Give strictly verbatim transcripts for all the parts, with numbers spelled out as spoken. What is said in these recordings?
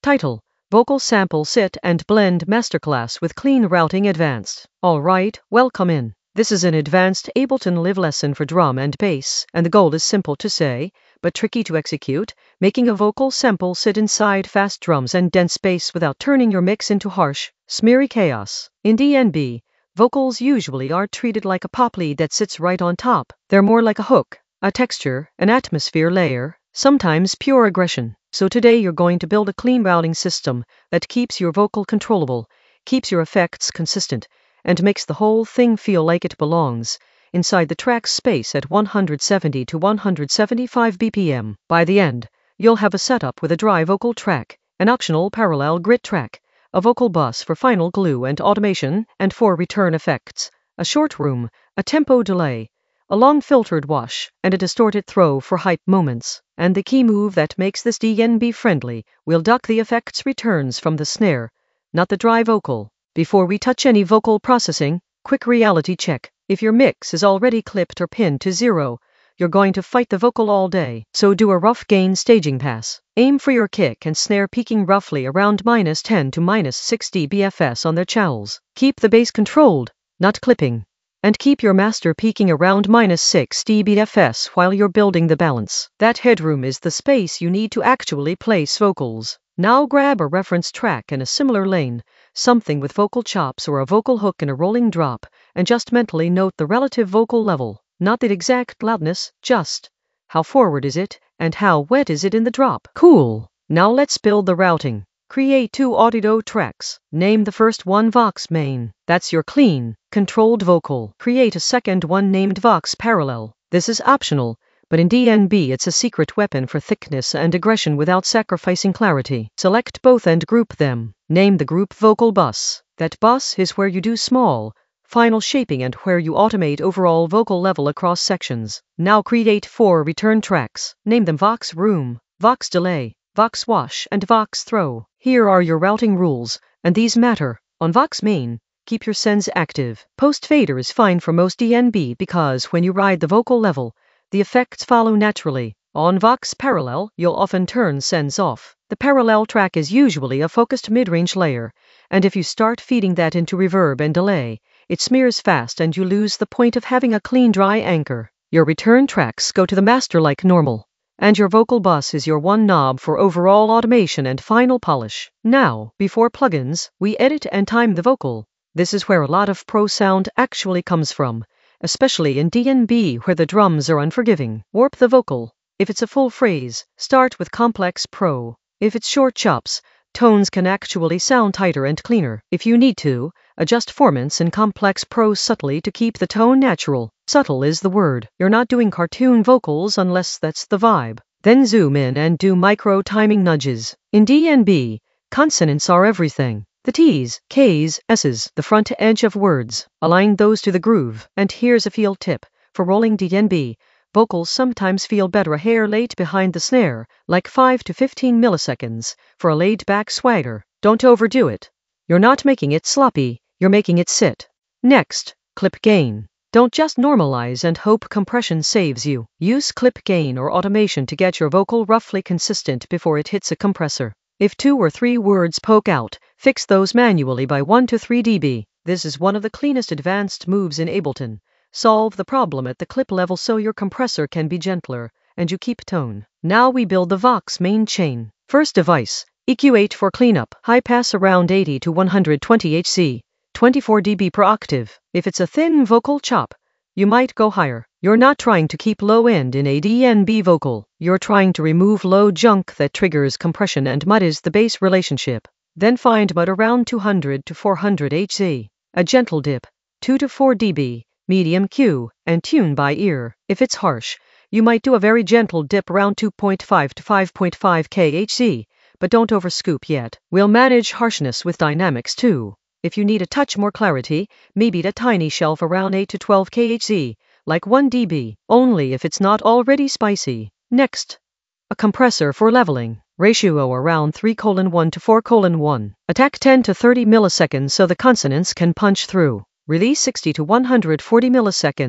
Title: Vocal Sample Sit and Blend Masterclass with Clean Routing Advanced. Alright, welcome in. This is an advanced Ableton Live lesson for drum and bass, and the goal is simple to say, but tricky to execute, making a vocal sample sit inside fast drums and dense bass without turning your mix into harsh, smeary chaos. In D N B, vocals usually are treated like a pop lead that sits right on top. They're more like a hook, a texture, an atmosphere layer, sometimes pure aggression. So today you're going to build a clean routing system that keeps your vocal controllable, keeps your effects consistent, and makes the whole thing feel like it belongs inside the track's space at one hundred seventy to one hundred seventy-five B P M. By the end, you'll have a setup with a dry vocal track, an optional parallel grit track, a vocal bus for final glue and automation, and four return effects, a short room, a tempo delay, a long filtered wash, and a distorted throw for hype moments. And the key move that makes this D N B friendly, we'll duck the effects returns from the snare, not the dry vocal. Before we touch any vocal processing, quick reality check. If your mix is already clipped or pinned to zero, you're going to fight the vocal all day. So do a rough gain staging pass. Aim for your kick and snare peaking roughly around minus ten to minus sixty B F S on their channels. Keep the bass controlled, not clipping. And keep your master peaking around minus sixty B F S while you're building the balance. That headroom is the space you need to actually place vocals. Now grab a reference track in a similar lane, something with vocal chops or a vocal hook in a rolling drop, and just mentally note the relative vocal level, not the exact loudness, just how forward is it, and how wet is it in the drop. Cool. Now let's build the routing. Create two audio tracks. Name the first one Vox Main. That's your clean, controlled vocal. Create a second one named Vox Parallel. This is optional, but in D N B it's a secret weapon for thickness and aggression without sacrificing clarity. Select both and group them. Name the group Vocal Bus. That bus is where you do small, final shaping and where you automate overall vocal level across sections. Now create four return tracks. Name them Vox Room, Vox Delay, Vox Wash, and Vox Throw. Here are your routing rules, and these matter. On Vox Main, keep your sends active. Post fader is fine for most D N B because when you ride the vocal level, the effects follow naturally. On Vox Parallel, you'll often turn sends off. The parallel track is usually a focused mid-range layer, and if you start feeding that into reverb and delay, it smears fast and you lose the point of having a clean dry anchor. Your return tracks go to the master like normal, and your vocal bus is your one knob for overall automation and final polish. Now, before plugins, we edit and time the vocal. This is where a lot of pro sound actually comes from, especially in D N B where the drums are unforgiving. Warp the vocal. If it's a full phrase, start with Complex Pro. If it's short chops, tones can actually sound tighter and cleaner. If you need to, adjust formants in Complex Pro subtly to keep the tone natural. Subtle is the word. You're not doing cartoon vocals unless that's the vibe. Then zoom in and do micro timing nudges. In D N B, consonants are everything. The T's, K's, S's, the front edge of words. Align those to the groove. And here's a field tip. For rolling D N B, vocals sometimes feel better a hair late behind the snare, like five to fifteen milliseconds, for a laid-back swagger. Don't overdo it. You're not making it sloppy, you're making it sit. Next, clip gain. Don't just normalize and hope compression saves you. Use clip gain or automation to get your vocal roughly consistent before it hits a compressor. If two or three words poke out, fix those manually by one to three decibels. This is one of the cleanest advanced moves in Ableton. Solve the problem at the clip level so your compressor can be gentler, and you keep tone. Now we build the Vox Main chain. First device, E Q eight for cleanup. High pass around eighty to one hundred twenty hertz, twenty-four decibels per octave. If it's a thin vocal chop, you might go higher. You're not trying to keep low end in a D N B vocal. You're trying to remove low junk that triggers compression and muddies the bass relationship. Then find mud around two hundred to four hundred hertz. A gentle dip, two to four decibels. Medium Q, and tune by ear. If it's harsh, you might do a very gentle dip around two point five to five point five kilohertz, but don't overscoop yet. We'll manage harshness with dynamics too. If you need a touch more clarity, maybe a tiny shelf around eight to twelve kilohertz, like one decibel, only if it's not already spicy. Next, a compressor for leveling. Ratio around three colon one to four colon one. Attack ten to thirty milliseconds so the consonants can punch through. Release sixty to one hundred forty milliseconds,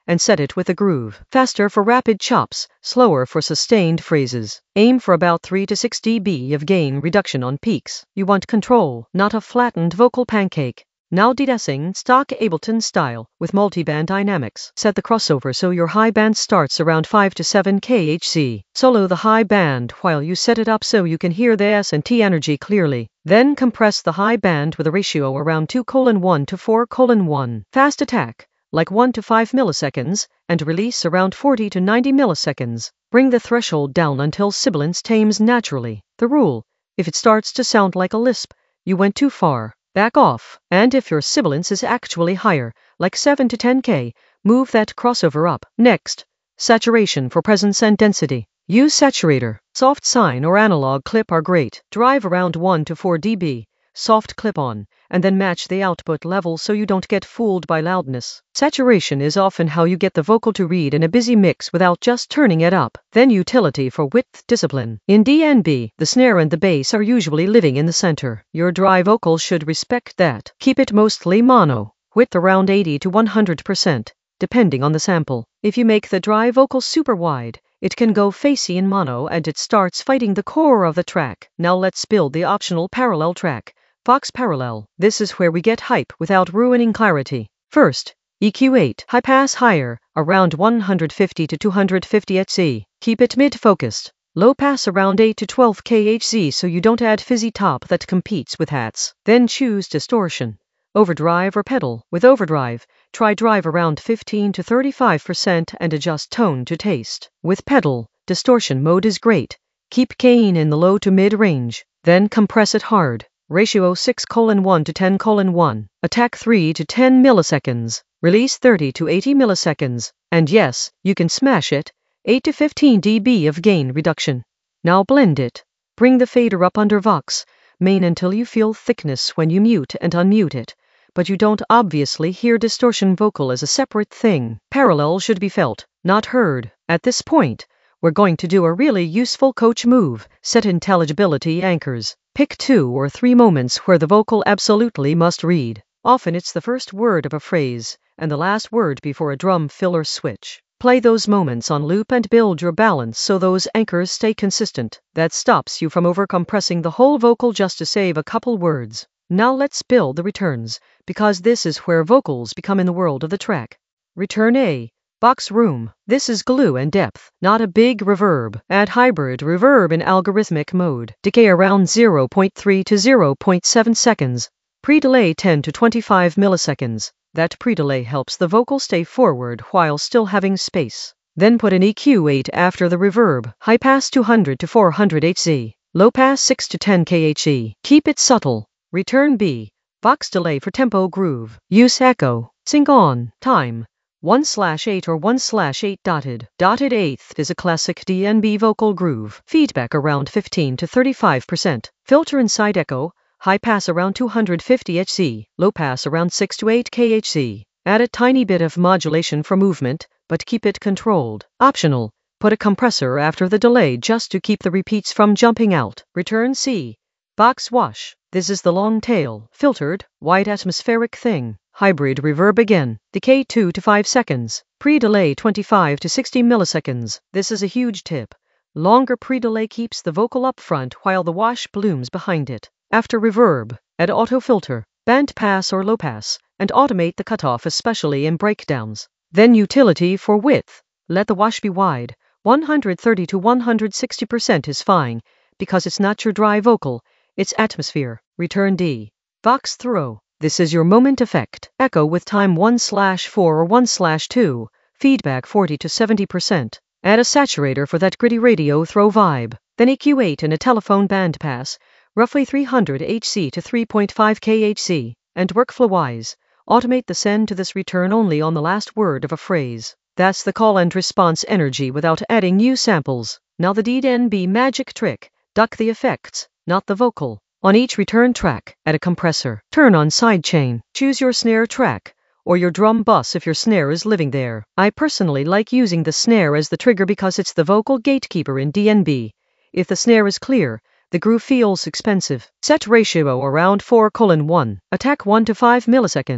and set it with a groove. Faster for rapid chops, slower for sustained phrases. Aim for about three to six decibels of gain reduction on peaks. You want control, not a flattened vocal pancake. Now de-essing stock Ableton style with multiband dynamics. Set the crossover so your high band starts around five to seven kilohertz. Solo the high band while you set it up so you can hear the S and T energy clearly. Then compress the high band with a ratio around two colon one to four colon one. Fast attack, like one to five milliseconds, and release around forty to ninety milliseconds. Bring the threshold down until sibilance tames naturally. The rule: if it starts to sound like a lisp, you went too far. Back off, and if your sibilance is actually higher, like seven to ten K, move that crossover up. Next, saturation for presence and density. Use saturator. Soft sine or analog clip are great. Drive around one to four decibels, soft clip on, and then match the output level so you don't get fooled by loudness. Saturation is often how you get the vocal to read in a busy mix without just turning it up. Then utility for width discipline. In D N B, the snare and the bass are usually living in the center. Your dry vocal should respect that. Keep it mostly mono, width around eighty to one hundred percent, depending on the sample. If you make the dry vocal super wide, it can go facey in mono and it starts fighting the core of the track. Now let's build the optional parallel track. Vox Parallel. This is where we get hype without ruining clarity. First, E Q eight. High pass higher, around one hundred fifty to two hundred fifty hertz. Keep it mid-focused. Low pass around eight to twelve kilohertz so you don't add fizzy top that competes with hats. Then choose distortion, overdrive or pedal. With overdrive, try drive around fifteen to thirty-five percent and adjust tone to taste. With pedal, distortion mode is great. Keep gain in the low to mid range. Then compress it hard. Ratio six colon one to ten colon one. Attack three to ten milliseconds. Release thirty to eighty milliseconds. And yes, you can smash it. eight to fifteen decibels of gain reduction. Now blend it. Bring the fader up under Vox main until you feel thickness when you mute and unmute it, but you don't obviously hear distortion vocal as a separate thing. Parallel should be felt, not heard. At this point, we're going to do a really useful coach move. Set intelligibility anchors. Pick two or three moments where the vocal absolutely must read. Often it's the first word of a phrase, and the last word before a drum fill or switch. Play those moments on loop and build your balance so those anchors stay consistent. That stops you from overcompressing the whole vocal just to save a couple words. Now let's build the returns, because this is where vocals become in the world of the track. Return A. Box room. This is glue and depth, not a big reverb. Add hybrid reverb in algorithmic mode. Decay around zero point three to zero point seven seconds. Pre-delay ten to twenty-five milliseconds. That pre-delay helps the vocal stay forward while still having space. Then put an E Q eight after the reverb. High pass two hundred to four hundred hertz. Low pass six to ten kilohertz. Keep it subtle. Return B. Vox delay for tempo groove. Use echo. Sync on. Time. one slash eight or one slash eight dotted. Dotted eighth is a classic D N B vocal groove. Feedback around fifteen to thirty-five percent. Filter inside echo. High pass around two hundred fifty hertz. Low pass around six to eight kilohertz. Add a tiny bit of modulation for movement, but keep it controlled. Optional. Put a compressor after the delay just to keep the repeats from jumping out. Return C. Vox wash. This is the long tail, filtered, white atmospheric thing. Hybrid reverb again. Decay two to five seconds. Pre-delay twenty-five to sixty milliseconds. This is a huge tip. Longer pre-delay keeps the vocal up front while the wash blooms behind it. After reverb, add auto-filter, band pass or low pass, and automate the cutoff especially in breakdowns. Then utility for width. Let the wash be wide. one hundred thirty to one hundred sixty percent is fine, because it's not your dry vocal, it's atmosphere. Return D. Vox throw. This is your moment effect. Echo with time one slash four or one slash two. Feedback forty to seventy percent. Add a saturator for that gritty radio throw vibe. Then E Q eight and a telephone band pass, roughly three hundred hertz to three point five kilohertz. And workflow-wise, automate the send to this return only on the last word of a phrase. That's the call and response energy without adding new samples. Now the D N B magic trick. Duck the effects, not the vocal. On each return track, add a compressor. Turn on sidechain. Choose your snare track, or your drum bus if your snare is living there. I personally like using the snare as the trigger because it's the vocal gatekeeper in D N B. If the snare is clear, the groove feels expensive. Set ratio around four colon one. Attack one to five milliseconds.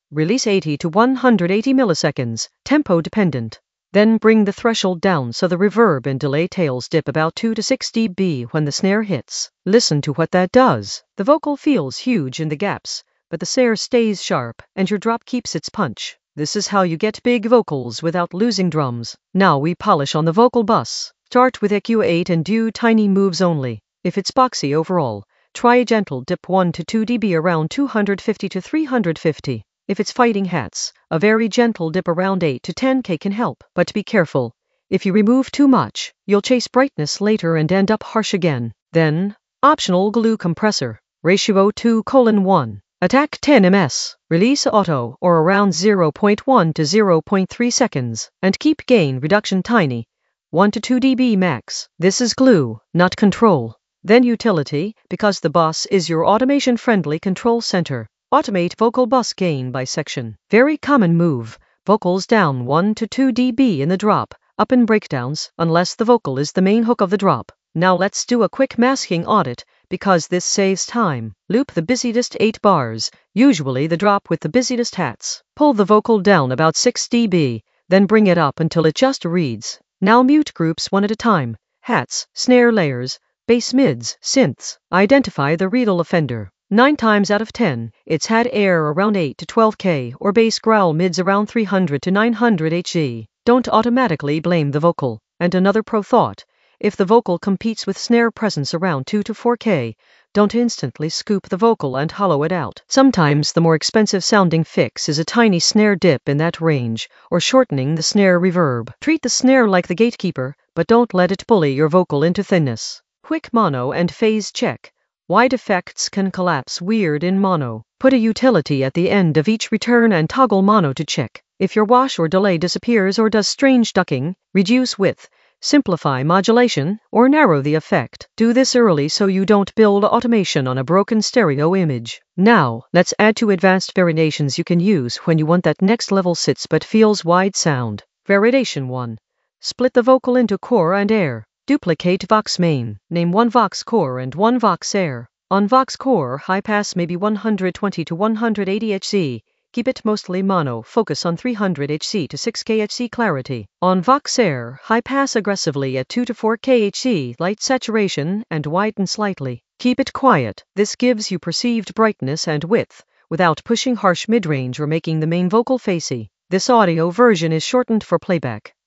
Release eighty to one hundred eighty milliseconds, tempo dependent. Then bring the threshold down so the reverb and delay tails dip about two to six decibels when the snare hits. Listen to what that does. The vocal feels huge in the gaps, but the snare stays sharp and your drop keeps its punch. This is how you get big vocals without losing drums. Now we polish on the vocal bus. Start with E Q eight and do tiny moves only. If it's boxy overall, try a gentle dip one to two decibels around two hundred fifty to three hundred fifty. If it's fighting hats, a very gentle dip around eight to ten K can help, but be careful. If you remove too much, you'll chase brightness later and end up harsh again. Then, optional glue compressor, ratio two colon one. Attack ten millimeters, release auto or around zero point one to zero point three seconds, and keep gain reduction tiny, one to two decibels max. This is glue, not control. Then utility, because the bus is your automation-friendly control center. Automate vocal bus gain by section. Very common move, vocals down one to two decibels in the drop, up in breakdowns, unless the vocal is the main hook of the drop. Now let's do a quick masking audit, because this saves time. Loop the busiest eight bars, usually the drop with the busiest hats. Pull the vocal down about six decibels, then bring it up until it just reads. Now mute groups one at a time. Hats, snare layers, bass mids, synths. Identify the reedle offender. Nine times out of ten, it's had air around eight to twelve K or bass growl mids around three hundred to nine hundred hertz. Don't automatically blame the vocal. And another pro thought, if the vocal competes with snare presence around two to four K, don't instantly scoop the vocal and hollow it out. Sometimes the more expensive sounding fix is a tiny snare dip in that range, or shortening the snare reverb. Treat the snare like the gatekeeper, but don't let it bully your vocal into thinness. Quick mono and phase check. Wide effects can collapse weird in mono. Put a utility at the end of each return and toggle mono to check. If your wash or delay disappears or does strange ducking, reduce width, simplify modulation, or narrow the effect. Do this early so you don't build automation on a broken stereo image. Now, let's add two advanced variations you can use when you want that next level sits but feels wide sound. Variation one. Split the vocal into core and air. Duplicate Vox main. Name one Vox core and one Vox air. On Vox core, high pass may be one hundred twenty to one hundred eighty hertz. Keep it mostly mono, focus on three hundred hertz to six K hertz clarity. On Vox air, high pass aggressively at two to four K hertz, light saturation, and widen slightly. Keep it quiet. This gives you perceived brightness and width, without pushing harsh mid-range or making the main vocal facey. This audio version is shortened for playback.